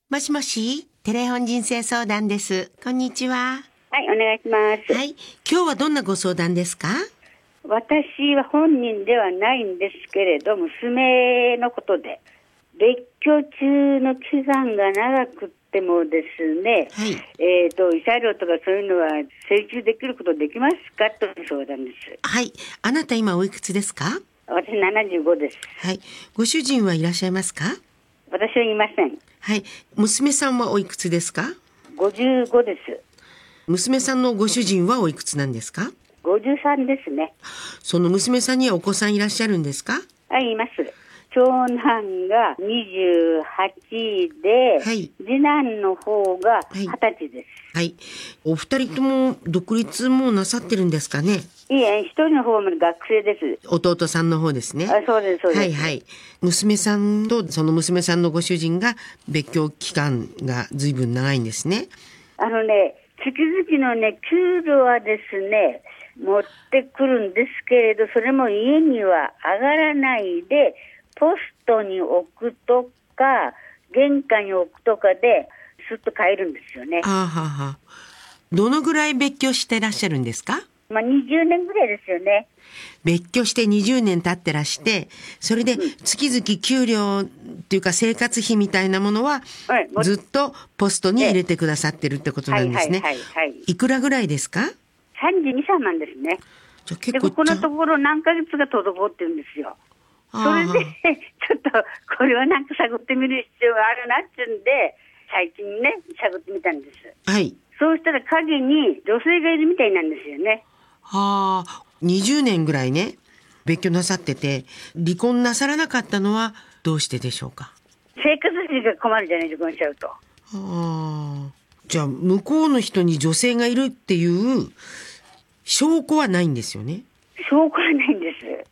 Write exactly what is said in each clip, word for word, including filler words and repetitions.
もしもし、テレフォン人生相談です。こんにちは。 はい、お願いします。 はい、今日はどんなご相談ですか？ 私は本人ではないんですけれど、娘のことで、別居中の期間が長くってもですね、 はい、 えーと、慰謝料とかそういうのは請求できることできますかという相談です。 はい、あなた今おいくつですか？ 私ななじゅうごです。 はい、ご主人はいらっしゃいますか？ 私はいません。 はい、娘さんはおいくつですか？ ごじゅうごです。 娘さんのご主人はおいくつなんですか？ ごじゅうさんですね。 その娘さんにはお子さんいらっしゃるんですか？ はい、います。長男がにじゅうはちで、はい、次男の方がはたちです。 はい、はい、お二人とも独立もなさってるんですかね？ いいえ、一人の方も学生です。 弟さんの方ですね。 あ、そうです、そうです。 はいはい。娘さんとその娘さんのご主人が別居期間が随分長いんですね。 あのね、月々のね、給料はですね、持ってくるんですけれど、それも家には上がらないで、ポストに置くとか、玄関に置くとかで、すっと帰るんですよね。 はあ、はあはあ、どのぐらい別居してらっしゃるんですか？ まあ、にじゅうねんぐらいですよね。 別居してにじゅうねん経ってらして、それで月々給料っていうか生活費みたいなものはずっとポストに入れてくださってるってことなんですね。 はいはいはいはい。 いくらぐらいですか？ さんじゅうに、さんまんですね。 じゃあ結構で、ここのところ何ヶ月が滞ってるんですよ。それで、ちょっとこれはなんか探ってみる必要があるなっていうんで、最近ね、探ってみたんです。 はい。 そうしたら影に女性がいるみたいなんですよね。 はあ、にじゅうねんぐらいね、別居なさってて、離婚なさらなかったのはどうしてでしょうか？ 生活費が困るじゃない、離婚しちゃうと。はあ、じゃあ、向こうの人に女性がいるっていう証拠はないんですよね。 証拠はないんです。 うん、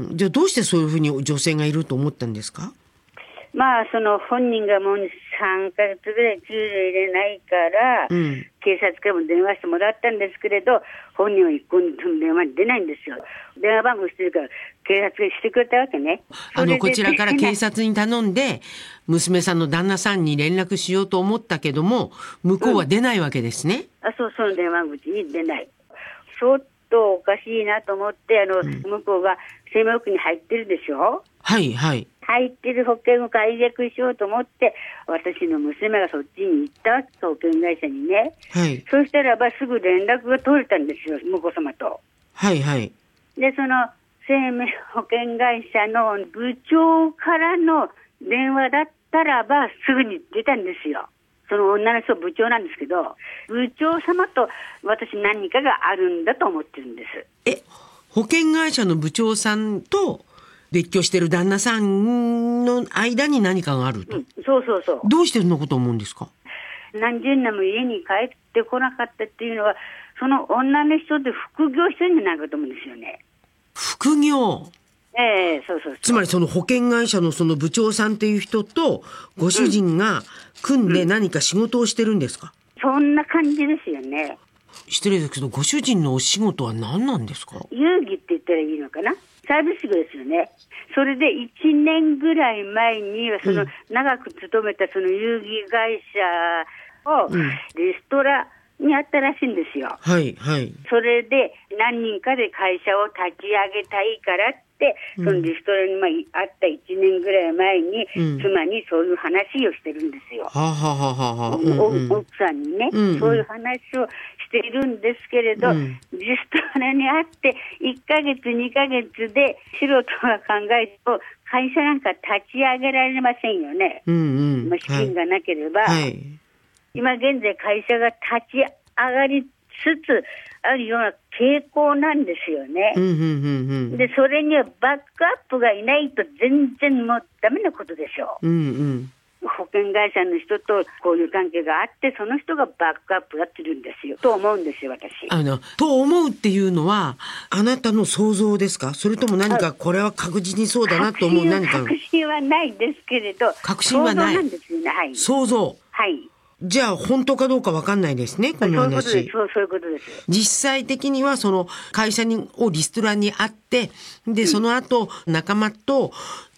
じゃあどうしてそういうふうに女性がいると思ったんですか？ まあ、その本人がもうさんかげつぐらい給料入れないから、うん、警察からも電話してもらったんですけれど、本人は一向に電話に出ないんですよ。電話番号してるから警察がしてくれたわけね。 あのこちらから警察に頼んで娘さんの旦那さんに連絡しようと思ったけども、向こうは出ないわけですね。 うん、あ、そう、その電話口に出ない。ちょっとおかしいなと思って、あの、うん、向こうが生命保険に入ってるでしょ。 はいはい。 入ってる保険を解約しようと思って、私の娘がそっちに行ったわけ、保険会社にね。 はい。 そしたらばすぐ連絡が取れたんですよ、向こう様と。 はいはい。 で、その生命保険会社の部長からの電話だったらばすぐに出たんですよ。その女の人部長なんですけど、部長様と私何かがあるんだと思ってるんです。 え、保険会社の部長さんと別居してる旦那さんの間に何かがあると、うん、 そうそうそう。 どうしてそんなこと思うんですか？ 何十年も家に帰ってこなかったっていうのは、その女の人で副業してるんじゃないかと思うんですよね。 副業？ ええ、そうそうそう。 つまりその保険会社のその部長さんっていう人とご主人が組んで何か仕事をしてるんですか？ うん、そんな感じですよね。 失礼ですけど、ご主人のお仕事は何なんですか？ 遊戯って言ったらいいのかな、サービス業ですよね。それでいちねんぐらい前にはその長く勤めたその遊戯会社をレストラにあったらしいんですよ。 はいはい。 それで何人かで会社を立ち上げたいからって、そのレストラにまああったいちねんぐらい前に妻にそういう話をしてるんですよ。 はあ、はあははあ、うんうん、奥さんにね、うんうん、そういう話をしているんですけれど、うん、レストラにあっていっかげつにかげつで素人が考えると会社なんか立ち上げられませんよね。うんうん、まあ、資金がなければ、はいはい、今現在会社が立ち上がりつつあるような傾向なんですよね。うんうんうんうん、でそれにはバックアップがいないと全然もうダメなことでしょう。うんうん、保険会社の人と交友関係があってその人がバックアップやってるんですよと思うんですよ、私。 あのと思うっていうのはあなたの想像ですか？それとも何かこれは確実にそうだなと思う何か。 確信はないですけれど、 確信はない。 想像なんですよね。はい、 想像。 はい。 じゃあ本当かどうか分かんないですね、この話。 そういうことです。そう、そういうことです。 実際的にはその会社にをリストラにあって、で、うん、その後仲間と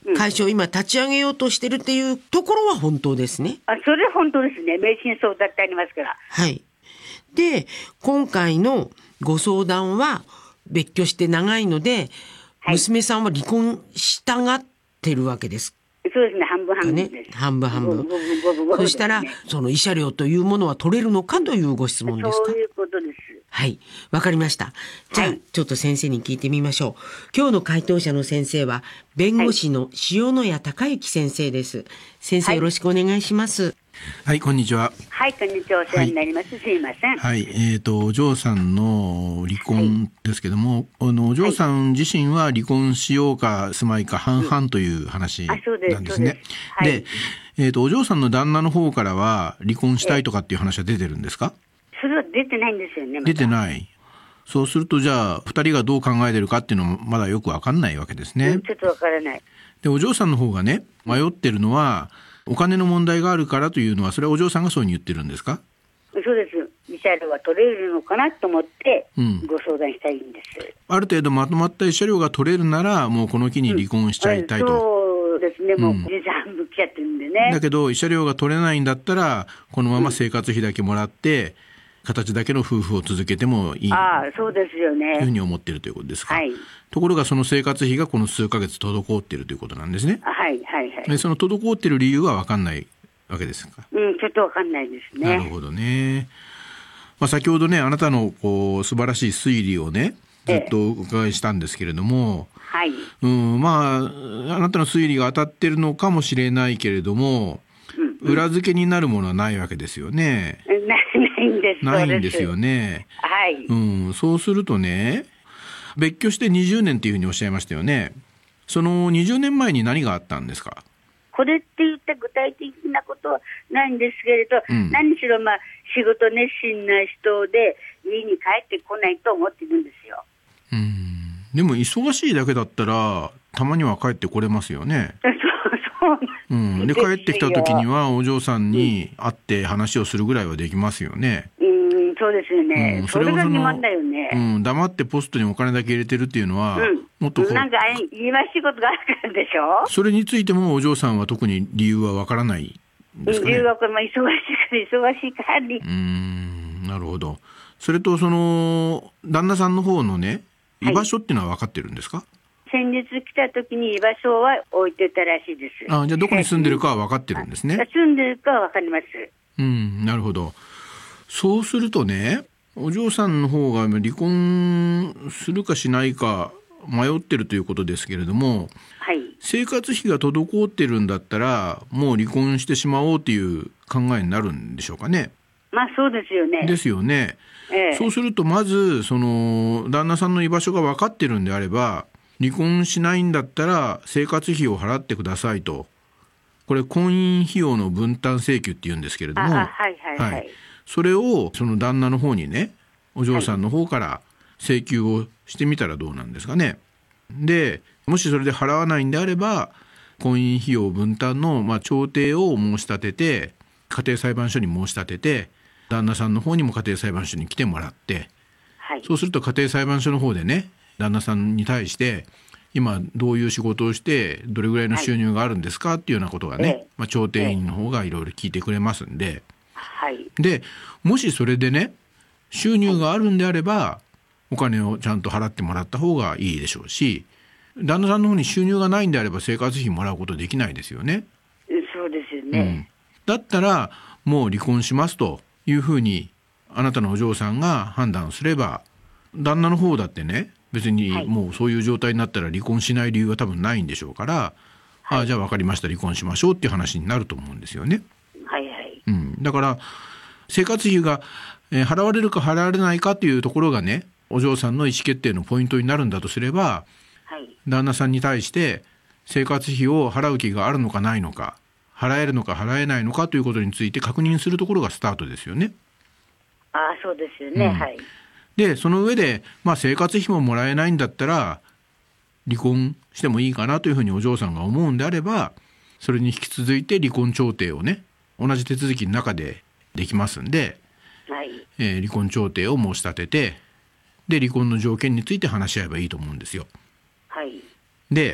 会社を今立ち上げようとしてるっていうところは本当ですね。 あ、それは本当ですね。名人相談ってありますから。 はい。で、今回のご相談は別居して長いので、はい、娘さんは離婚したがってるわけですそうですね、半分半分です。 ね、半分半分。そしたら、その慰謝料というものは取れるのかというご質問ですか？ そういうことです。 はい、わかりました。じゃあ、はい、ちょっと先生に聞いてみましょう。今日の回答者の先生は、弁護士の塩谷隆之先生です。先生、よろしくお願いします。 はい、こんにちは。 はい、こんにちは。お世話になります。はい、すいません。 はい、えっと、お嬢さんの離婚ですけども、はい、あの、お嬢さん自身は離婚しようか、住まいか半々という話なんですね。 はい、 で、えっと、お嬢さんの旦那の方からは、離婚したいとかっていう話は出てるんですか？ それは出てないんですよね。ま、 出てない。そうすると、じゃあ、二人がどう考えてるかっていうのも、まだよくわかんないわけですね。 うん、ちょっとわからない。 で、お嬢さんの方がね、迷ってるのは、お金の問題があるからというのは、それはお嬢さんがそうに言ってるんですか？ そうです。慰謝料が取れるのかなと思って、ご相談したいんです、うん。ある程度まとまった慰謝料が取れるなら、もうこの機に離婚しちゃいたいと。うん、 そうですね。もう、じいさんぶっちゃってるんでね。 だけど、慰謝料が取れないんだったら、このまま生活費だけもらって、うん、形だけの夫婦を続けてもいい。 ああ、そうですよね。 というふうに思っているということですか。 はい。 ところがその生活費がこの数ヶ月滞っているということなんですね。 はいはいはい。 でその滞っている理由は分かんないわけですか。 うん、ちょっと分かんないですね。 なるほどね。まあ、先ほどね、あなたのこう素晴らしい推理をね、ずっとお伺いしたんですけれども、 ええ、はい。 うん、まああなたの推理が当たってるのかもしれないけれども、うんうん、裏付けになるものはないわけですよね。 ないんです。 ないんですよね。 はい。 うん、そうするとね、別居してにじゅうねんっていうふうにおっしゃいましたよね。そのにじゅうねんまえに何があったんですか？ これって言った具体的なことはないんですけれど、うん、何しろまあ仕事熱心な人で家に帰ってこないと思ってるんですよ。 うん、でも忙しいだけだったらたまには帰ってこれますよね。 そうそううん、で帰ってきた時にはお嬢さんに会って話をするぐらいはできますよね。 うん、そうですよね。うん、それが疑問だよね。 うん、黙ってポストにお金だけ入れてるっていうのは、うん、もっとなんか言いましいことがあるからでしょ。 それについてもお嬢さんは特に理由はわからないんですかね。 理由はこれも忙しいから忙しいからに。 うーん、なるほど。それとその旦那さんの方のね、居場所っていうのは分かってるんですか？はい、 先日来た時に居場所は置いてたらしいです。 あ、じゃあどこに住んでるかは分かってるんですね。 住んでるかは分かります。 うん、なるほど。そうするとね、お嬢さんの方が離婚するかしないか迷ってるということですけれども、 はい、生活費が滞ってるんだったらもう離婚してしまおうという考えになるんでしょうかね。 まあそうですよね。 ですよね。ええ、そうするとまずその旦那さんの居場所が分かってるんであれば、離婚しないんだったら生活費を払ってくださいと、これ婚姻費用の分担請求って言うんですけれども、 あ、はいはいはい、はい、 それをその旦那の方にね、お嬢さんの方から請求をしてみたらどうなんですかね。でもしそれで払わないんであれば、婚姻費用分担のまあ調停を申し立てて、家庭裁判所に申し立てて、旦那さんの方にも家庭裁判所に来てもらって、 はい、 そうすると家庭裁判所の方でね、旦那さんに対して今どういう仕事をしてどれぐらいの収入があるんですかっていうようなことがね、はい、まあ、調停員の方がいろいろ聞いてくれますんで、 はい、 でもしそれでね収入があるんであればお金をちゃんと払ってもらった方がいいでしょうし、旦那さんの方に収入がないんであれば生活費もらうことできないですよね。 そうですよね、うん、 だったらもう離婚しますというふうにあなたのお嬢さんが判断すれば、旦那の方だってね別にもうそういう状態になったら離婚しない理由は多分ないんでしょうから、はい、あじゃあ分かりました、離婚しましょうっていう話になると思うんですよね。 はいはい、 うん、だから生活費が、えー、払われるか払われないかっていうところがね、お嬢さんの意思決定のポイントになるんだとすれば、 はい、旦那さんに対して生活費を払う気があるのかないのか、払えるのか払えないのかということについて確認するところがスタートですよね。 ああそうですよね、うん、はい。 でその上で、まあ、生活費ももらえないんだったら離婚してもいいかなというふうにお嬢さんが思うんであれば、それに引き続いて離婚調停をね同じ手続きの中でできますんで、 はい、 えー、離婚調停を申し立てて、で離婚の条件について話し合えばいいと思うんですよ。 はい、 で、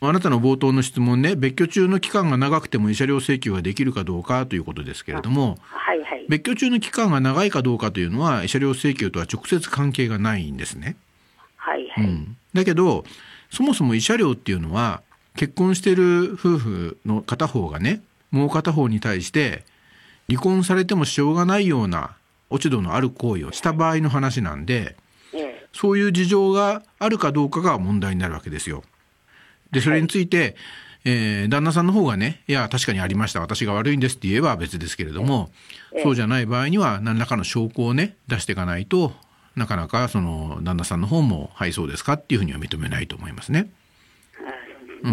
あなたの冒頭の質問ね、別居中の期間が長くても慰謝料請求ができるかどうかということですけれども、 はいはい、 別居中の期間が長いかどうかというのは慰謝料請求とは直接関係がないんですね。 はいはい、うん、 だけどそもそも慰謝料っていうのは結婚している夫婦の片方がね、もう片方に対して離婚されてもしょうがないような落ち度のある行為をした場合の話なんで、そういう事情があるかどうかが問題になるわけですよ。でそれについて、えー、旦那さんの方がね、いや確かにありました、私が悪いんですって言えば別ですけれども、そうじゃない場合には何らかの証拠をね出していかないと、なかなかその旦那さんの方もはいそうですかっていうふうには認めないと思いますね。うん、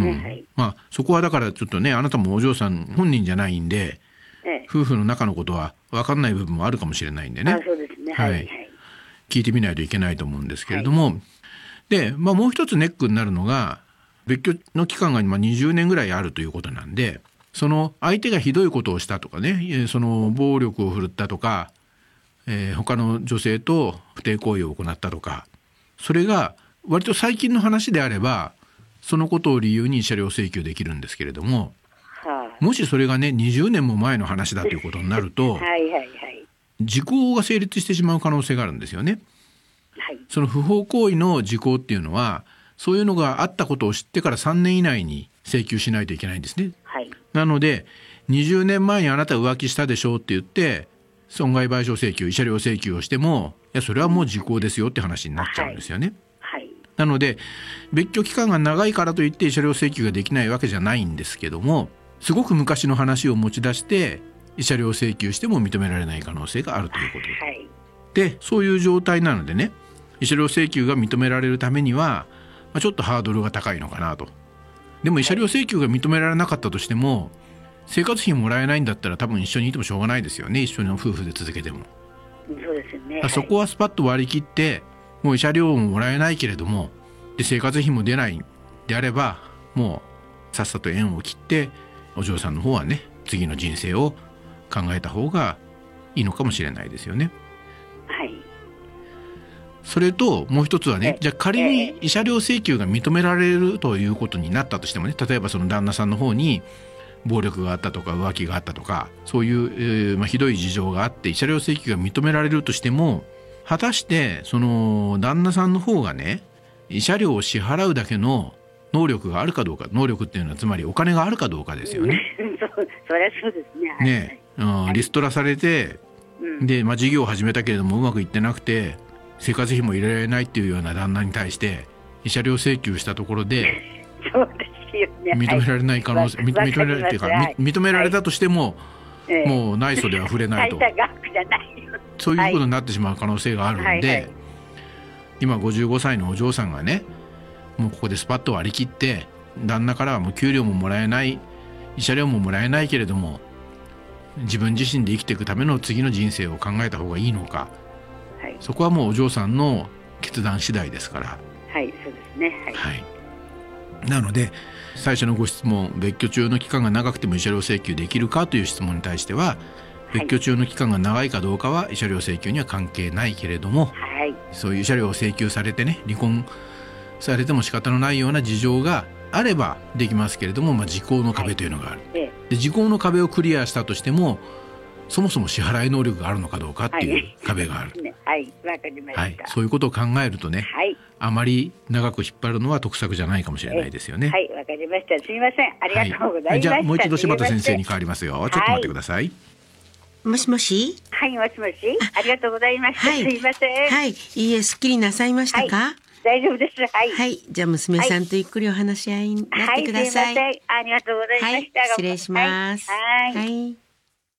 まあそこはだからちょっとね、あなたもお嬢さん本人じゃないんで、ええ、夫婦の中のことは分かんない部分もあるかもしれないんでね、 あ、そうですね、はいはい、 聞いてみないといけないと思うんですけれども、はい、で、まあ、もう一つネックになるのが別居の期間が今にじゅうねんぐらいあるということなんで、その相手がひどいことをしたとかね、その暴力を振るったとか、えー、他の女性と不貞行為を行ったとか、それが割と最近の話であればそのことを理由に慰謝料請求できるんですけれども、はあ、もしそれがねにじゅうねんも前の話だということになるとはいはい、はい、時効が成立してしまう可能性があるんですよね。はい、その不法行為の時効っていうのはそういうのがあったことを知ってからさんねん以内に請求しないといけないんですね。はい、なのでにじゅうねんまえにあなた浮気したでしょうって言って損害賠償請求、慰謝料請求をしても、いやそれはもう時効ですよって話になっちゃうんですよね。はいはい、なので別居期間が長いからといって慰謝料請求ができないわけじゃないんですけども、すごく昔の話を持ち出して慰謝料請求しても認められない可能性があるということです。はい、でそういう状態なのでね、慰謝料請求が認められるためには、まあ、ちょっとハードルが高いのかなと。でも慰謝料請求が認められなかったとしても生活費もらえないんだったら多分一緒にいてもしょうがないですよね。一緒の夫婦で続けても。 そうですよね。 そこはスパッと割り切って、もう慰謝料ももらえないけれどもで生活費も出ないであれば、もうさっさと縁を切ってお嬢さんの方はね次の人生を考えた方がいいのかもしれないですよね。はい。それともう一つはね、じゃあ仮に慰謝料請求が認められるということになったとしてもね、例えばその旦那さんの方に暴力があったとか浮気があったとかそういう、えーまあ、ひどい事情があって慰謝料請求が認められるとしても、果たしてその旦那さんの方がね慰謝料を支払うだけの能力があるかどうか、能力っていうのはつまりお金があるかどうかですよね。 そ, それはそうですね。 ね、うん、リストラされて、うん、で、まあ、事業を始めたけれどもうまくいってなくて生活費も入れられないっていうような旦那に対して慰謝料請求したところでそうですよね、 認められない可能性、はい、認められるっていうか、はい、認められたとしても、はい、もう内訴では触れないと、はい、そういうことになってしまう可能性があるんで、はいはいはい、今ごじゅうごさいのお嬢さんがねもうここでスパッと割り切って旦那からはもう給料ももらえない慰謝料ももらえないけれども自分自身で生きていくための次の人生を考えた方がいいのか、はい、そこはもうお嬢さんの決断次第ですから。 はいそうですね、はいはい、なので最初のご質問、別居中の期間が長くても慰謝料請求できるかという質問に対しては、別居中の期間が長いかどうかは慰謝料請求には関係ないけれども、はい、そういう慰謝料を請求されてね離婚されても仕方のないような事情があればできますけれども、まあ、時効の壁というのがある、はい、で時効の壁をクリアしたとしてもそもそも支払い能力があるのかどうかっていう壁がある、 はい、わかりました、はい、 そういうことを考えるとね、はい、あまり長く引っ張るのは得策じゃないかもしれないですよね。 はい、わかりました。すみません、ありがとうございました、はい、 じゃあもう一度柴田先生に変わりますよ。ちょっと待ってください、はい、 もしもし。 はい、もしもし、ありがとうございました、はい、すいません。 はい、いいえ、すっきりなさいましたか。はい、 大丈夫です。はい、 はい、じゃあ娘さんとゆっくりお話し合いになってください。 はい、すいません、ありがとうございました、 はい、失礼します。 はい、はいはい。